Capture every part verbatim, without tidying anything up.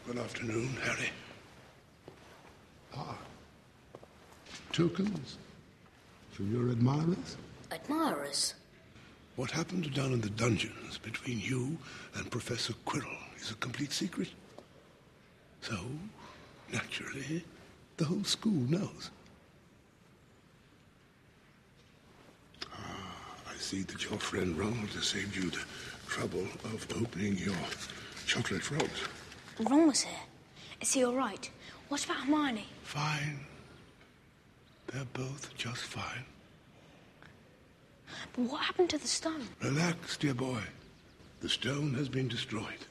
Good afternoon, Harry. Ah. Tokens from your admirers? Admirers? What happened down in the dungeons between you and Professor Quirrell is a complete secret. So, naturally, the whole school knows. Ah, I see that your friend Ronald has saved you the trouble of opening your chocolate frogs. Ron was here. Is he all right? What about Hermione? Fine. They're both just fine. But what happened to the stone? Relax, dear boy. The stone has been destroyed.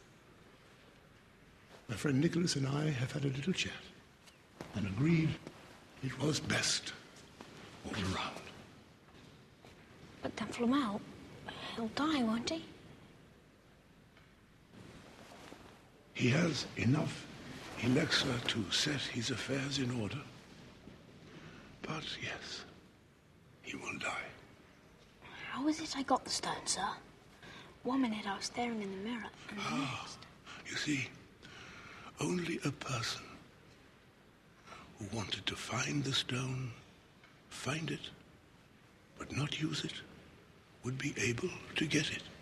My friend Nicholas and I have had a little chat and agreed it was best all around. But then Flamel, he'll die, won't he? He has enough elixir to set his affairs in order. But yes, he will die. How is it I got the stone, sir? One minute I was staring in the mirror, and the ah, next... You see, only a person who wanted to find the stone, find it, but not use it, would be able to get it.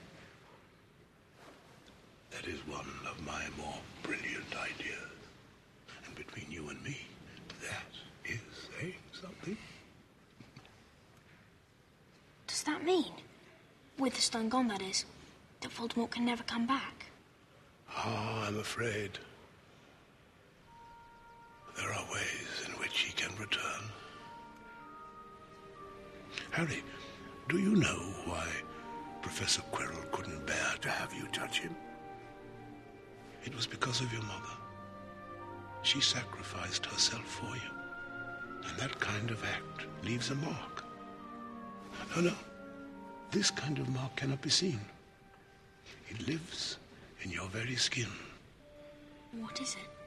That is one of my more brilliant ideas. And between you and me, that is saying something. Does that mean, with the stone gone, that is, that Voldemort can never come back? Ah, I'm afraid there are ways in which he can return. Harry, do you know why Professor Quirrell couldn't bear to have you touch him? It was because of your mother. She sacrificed herself for you. And that kind of act leaves a mark. No, no. This kind of mark cannot be seen. It lives in your very skin. What is it?